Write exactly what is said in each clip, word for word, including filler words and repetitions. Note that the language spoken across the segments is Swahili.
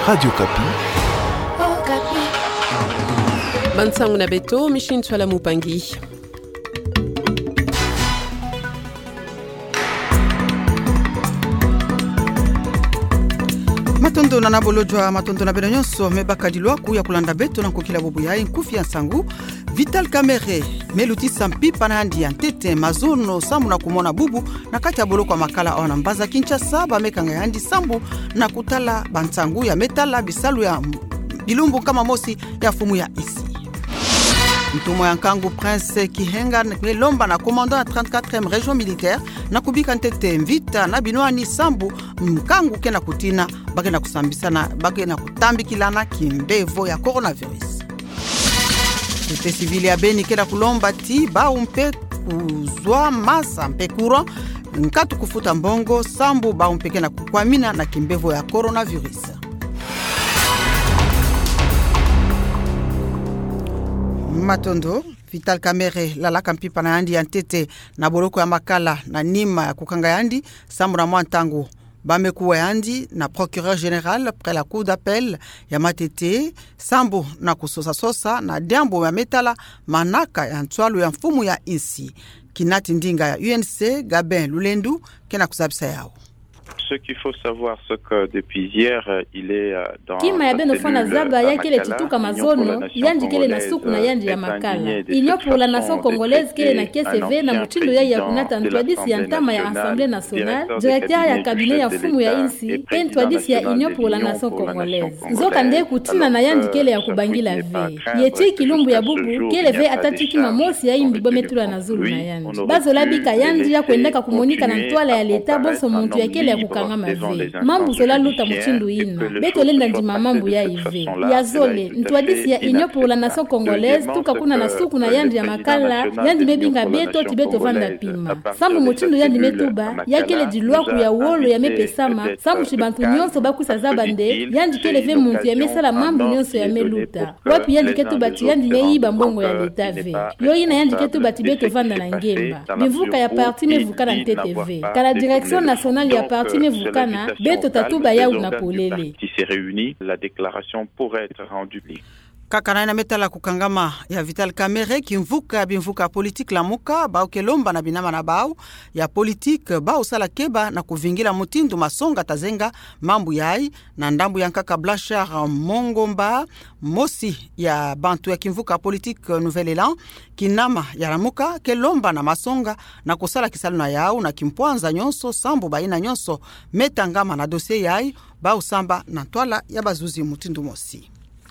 Radio Kapi. Oh, Kapi. Bansangu na beto, Mishin Swala Mupangi. Matondo na nabolojwa matondo na beno nyonso mebaka dilwa ku ya kulanda beto na kokila bobu ya nkufi ya sangu Vital Kamerhe meluti sampi panandi ya ntete mazono sambu na kumona bubu na kati ya boloko makala ona mbaza Kinshasa ba mekanga yandi sambu na kutala bansangu ya metala bisalu ya bilumbu kama mosi ya fumu ya isi. Mtumo ya nkangu Prince Kihenga melomba na commandant ya trente-quatrième région militaire na kubika ntete mvita na binwani sambu mkangu kena kutina bagena kusambisana bagena kutambikilana kimbevo ya coronavirus. Ete civili ya Beni kena kulomba ti ba umpe kuzwa masa mpe courant nkatu kufuta mbongo sambu ba umpe kena kukwamina na kimbevo ya coronavirus. Matondo Vital Kamerhe lala kampipa na yandi ya ntete na boloko ya makala na nima ya kukanga yandi sambu na mwantangu bamekuwa yandi na procureur général près la cour d'appel ya Matete sambu na kusosa sosa na diambo ya metala manaka ya ntwalu ya mfumu ya insi kinati ndinga ya U N C Gabin Lulendu kena kusabisa yao. Ce qu'il faut savoir, c'est que depuis hier, il est dans kima ya beno fana zaba yake le tituka mazono yandi kele na suku na yandi ya makala inyo pour la nation congolaise kele na K C V na mutindo ya ya kunata ntwadisi ya ntama ya Assemblée nationale directeur ya cabinet ya fumu ya insi pe ntwadisi ya inyo pour la nation congolaise nzoka nde kutina na yandi kele ya kubangila ve yeti kilumbu ya bubu kele ve atatiki mamosi ya imbi bometula na zulu na yandi bazola bika yandi ya kuendeka kumonika na ntwala ya leta bonso muntu ya kele ya kukanga mavi mambu zola luta mutindo ina beto lenda ndima mambu ya ive ya zole ntwadisi ya inyo pour la nation congolaise tuka kuna na suku na yandi ya makala yandi mebinga beto tibeto vanda pima sambu mutindo yandi metuba yakele dilwa ku ya wolo ya mepesama sambu chibantu nyonso bakusa zabande yandi kele ve muntu ya mesala mambu nyonso ya meluta wapi yandi ketuba ti yandi meiba mbongo ya leta ve yo ina yandi ketuba tibeto vanda na ngemba bivuka ya parti mevuka na T T V kala direction nationale ya parti vukana beto tatuba ya unapolele qui s'est réuni la déclaration pourrait être rendue publique. Kakana na metala kukangama ya Vital Kamerhe kimvuka bimvuka politique la muka bao kelomba na binama na bao ya politique bao sala keba na kuvingila mutindu masonga tazenga mambu yai na ndambu ya nkaka Blachar Mongomba mosi ya bantu ya kimvuka politique Nouvel Élan kinama ya ramuka kelomba na masonga na kusala kisalu na yao na kimpwanza nyonso sambu baina nyonso metangama na dossier yai bao samba na twala ya bazuzi mutindu mosi.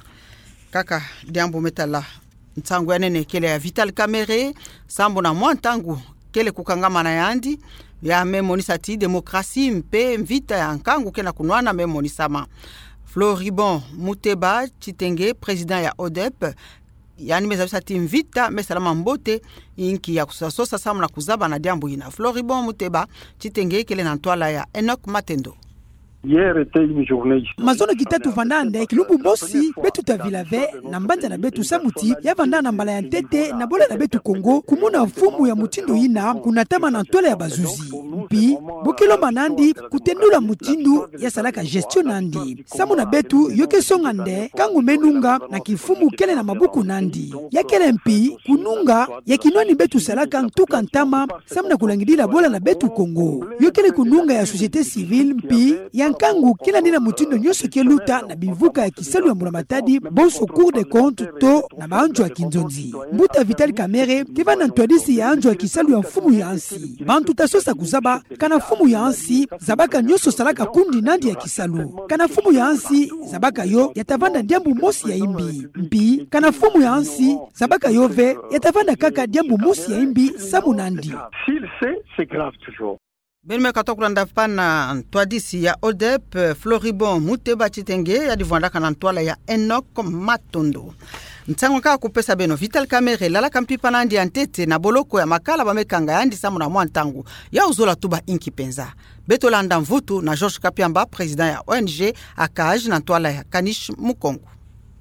Kaka diambo metala ntangu ya nene kele ya Vital Kamerhe sambo na mwantangu kele kukangama na yandi ya memonisati demokrasi mpe mvita ya nkangu kena kunwana memonisama. Floribon Muteba Chitenge president ya O D E P yani mezabisati mvita mesalama mbote inki ya kusasosa samu na kuzaba na diambo ina. Floribon Muteba Chitenge kele na ntwala ya Enoch Matendo. Hier était une journée. Mazono kitatu vandande kilumbu bosi betu ta vilave na mbanja na betu samuti ya vandana mbala ya ntete na bola na betu Kongo kumuna mfumu ya mutindo ina kunatama na ntole ya bazuzi mpi bokilo manandi kutendula mutindu ya salaka gestion nandi samu na betu yoke songa nde kangu menunga na kifumu kele na mabuku nandi ya kele mpi kununga ya kinwani betu salaka ntuka ntama samu na kulangidila bola na betu Kongo yokele kununga ya société civile mpi ya kangu kila nina mutindo nyoso keluta na bivuka ya kisalu ya Muramatadi bonso cour de compte to na maanjo ya kinzonzi mbuta Vital Kamerhe kiva na ntwadisi ya anjo ya kisalu ya mfumu ya ansi bantu tasosa kuzaba kana fumu ya ansi zabaka nyoso salaka kundi nandi ya kisalu kana fumu ya ansi zabaka yo yatavanda diambu mosi ya imbi mpi kana fumu ya ansi zabaka yove yatavanda kaka diambu mosi ya imbi samu nandi S'il sait, c'est grave toujours. Benme katokulanda pana ntwadisi ya O D E P Floribon Muteba Chitenge ya divwanda kana ntwala ya Enoch Matondo. Ntango kaka kupesa beno Vital Kamerhe lala kampipa nandi ya ntete na boloko ya makala bamekanga yandi samu na mwantangu ya uzola tuba inki penza. Beto landa mvutu na Georges Kapiamba president ya O N G A C A J na ntwala ya Kanish Mukongo.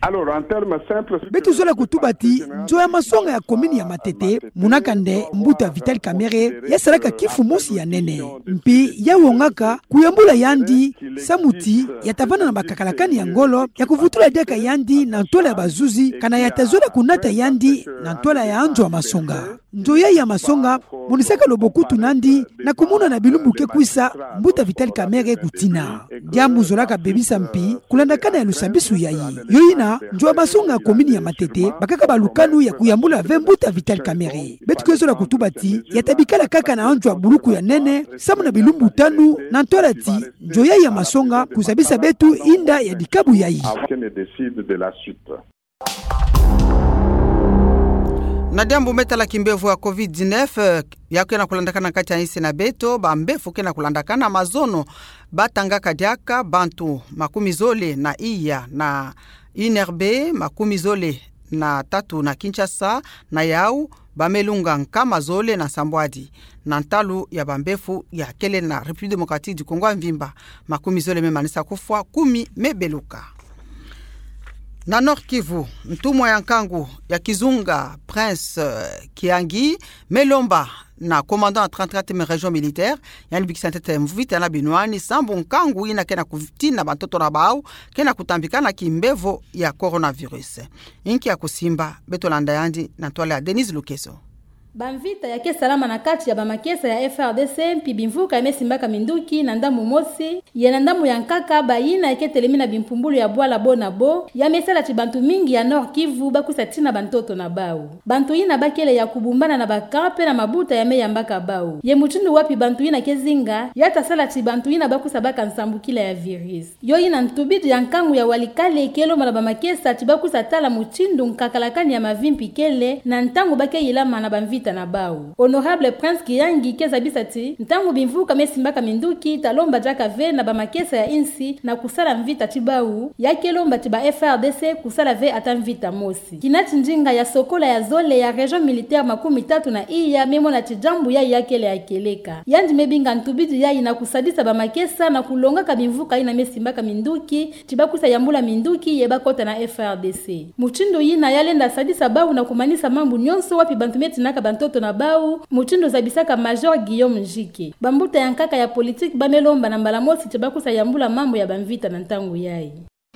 Alors en termes simples, betu zola kutubati njo ya masonga ya komini ya Matete munakande mbuta Vital Kamerhe yasalaka kifu mosi ya nene mpi ya wongaka kuyambula yandi samuti yatavana na bakakalakani ya ngolo ya kuvutula deka yandi na ntola ya bazuzi kana yatazola kunata yandi na ntola ya anjo wa masonga njo ya ya masonga munisaka lobokutu nandi na kumuna na bilumbuke kwisa mbuta Vital Kamerhe kutina diamu zolaka bebisa mpi kulandakana ya lusambisu yayi yoyina njo ya masonga ya komini ya Matete bakaka balukanu ya kuyambula ve mbuta Vital Kamerhe betu kezola kutubati yatabikala kaka na anjo wa buluku ya nene samu na bilumbu tanu na ntola ti njo ya ya masonga kusabisa betu inda ya dikabu yayi na diambu metala kimbevu ya covid dix-neuf yako na kulandakana kati ya isi na beto bambefu kena kulandakana mazono batanga kadiaka bantu makumi zole na iya na inerbe makumi zole na tatu na Kinshasa na yau bamelunga nkama zole na Sambwadi na ntalu ya bambefu ya kele na République démocratique du Congo mvimba makumi zole memanisa kufwa kumi mebeluka. Na Nord Kivu, mtumwa ya nkangu ya Kizunga Prince uh, Kiangi Melomba na commandant trente-quatrième région militaire yani bikisantete mvita na binwani sambu nkangu ina kena kufitina bantoto na bao kena kutambikana kimbevo ya coronavirus. Inki ya kusimba Betolanda yandi na toale ya Denise Lukeso. Bamvita ya ke salama na kati ya bamakesa ya F R D C mpi bimvuka emesimbaka minduki na ndamu mosi ya na ndamu ya nkaka bayina ya ke telemina bimpumbulu ya bwala bona bo ya mesala ti bantu mingi ya Nord Kivu bakusa tina bantoto na bau bantu ina bakele ya kubumbana na bakampe na mabuta ya meya mbaka bau ye mutundu wapi bantu ina kezinga ya tasala ti bantu ina bakusa baka nsambukila ya virus yo ina ntubidi ya nkangu ya walikale kelo mala bamakesa ti bakusa tala mutindu nkakalakani ya mavimpi kele na ntangu bake yilama na bamvita na bau. Honorable Prince Kiangi keza bisati ntangu bimvuka mesimbaka minduki talomba jaka ve na bamakesa ya insi na kusala mvita tibau yake lomba tiba F R D C kusala ve ata mvita mosi kinati njinga ya sokola ya zole ya region militaire makumi tatu na iya memo na tijambu ya yakele ya keleka yandi mebinga ntubidi ya ina kusadisa bamakesa na kulonga kabimvuka ina mesimbaka minduki tibakusa yambula minduki yeba kota na F R D C muchindo yina yalenda sadisa bau na kumanisa mambu nyonso wapi bantumeti naka toto na bau mutindo zabisaka Major Guillaume Njike bambuta ya nkaka ya politique bamelomba na mbala mosi tibakusa yambula mambo ya bamvita na ntangu yayi.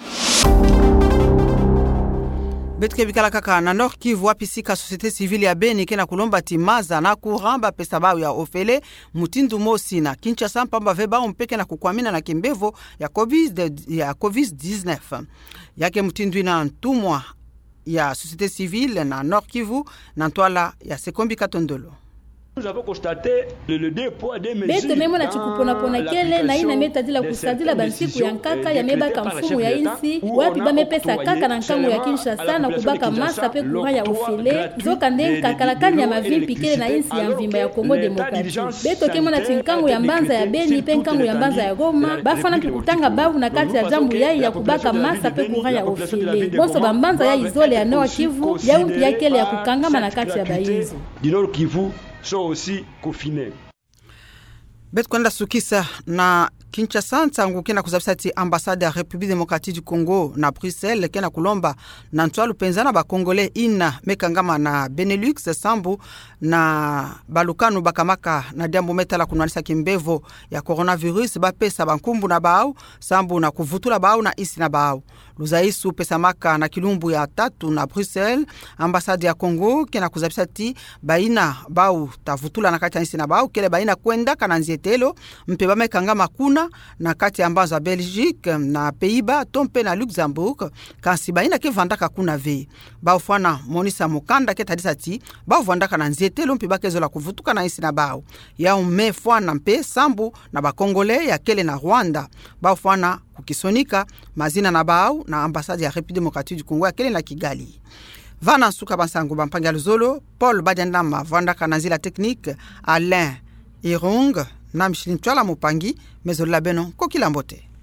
Betke bikala kaka na Nord Kivu wapisika société civile ya Beni kena kulomba timaza na kuramba pesa bao ya ofele mutindu mosi na Kinshasa mpamba veba umpeke na kukwamina na kimbevo ya COVID ya COVID dix-neuf yake mutindu ina ntumwa ya société civile na Nord Kivu na ntwala ya Sekombi Katondolo. Nous avons constaté le, le dépôt des mesures. Beto memo na chikupona pona kele na ina meta dila kusadila bansiku ya nkaka ya mebaka mfumu ya insi wapi ba mepesa kaka na nkangu ya Kinshasa na kubaka masa pe kura ya ofele zoka ndenka kalakani ya mavimpi kele na insi ya mvimba ya Congo Demokratiki. Beto kemo na tinkangu ya mbanza ya Beni pe nkangu ya mbanza ya Goma bafana tukutanga babu na kati ya jambu ya ya kubaka masa pe kura ya ofele. Bonso bambanza ya izole ya Nord Kivu ya umpi ya kele ya kukangama na kati ya Bayizo. Du Nord Kivu sont aussi confinés. Bet kwenda sukisa na Kinshasa ntangu kena kuzabisati ambassade ya République démocratique du Congo na Bruxelles kena kulomba na ntwalu penzana ba Congolais ina mekangama na Benelux sambu na balukanu bakamaka na diambo metala kunwanisa kimbevo ya coronavirus ba pesa bankumbu na bao sambu na kuvutula bao na isi na bao luzaisu pesa maka na kilumbu ya tatu na Bruxelles ambassade ya Congo kena kuzabisati baina bao tavutula na kati ya isi na bao kele baina kwenda kana nzietelo mpeba mekangama kuna na kati ya mbanza Belgique na Pays-Bas tompe na Luxembourg kansi baina ke vandaka kuna ve bao fwana monisa mukanda ke tadisati bao vandaka na nzietelo mpeba kezola kuvutuka na isi na bao ya ume fwana mpe sambu na ba Congolais ya kele na Rwanda bao fwana kukisonika mazina na bao na ambassade ya République démocratique du Congo ya kele na Kigali. Vana suka bansangu bampangia luzolo Paul Badendama vandaka na zila technique Alain Irung na mshini mtuala mupangi mezo la beno kokila mbote.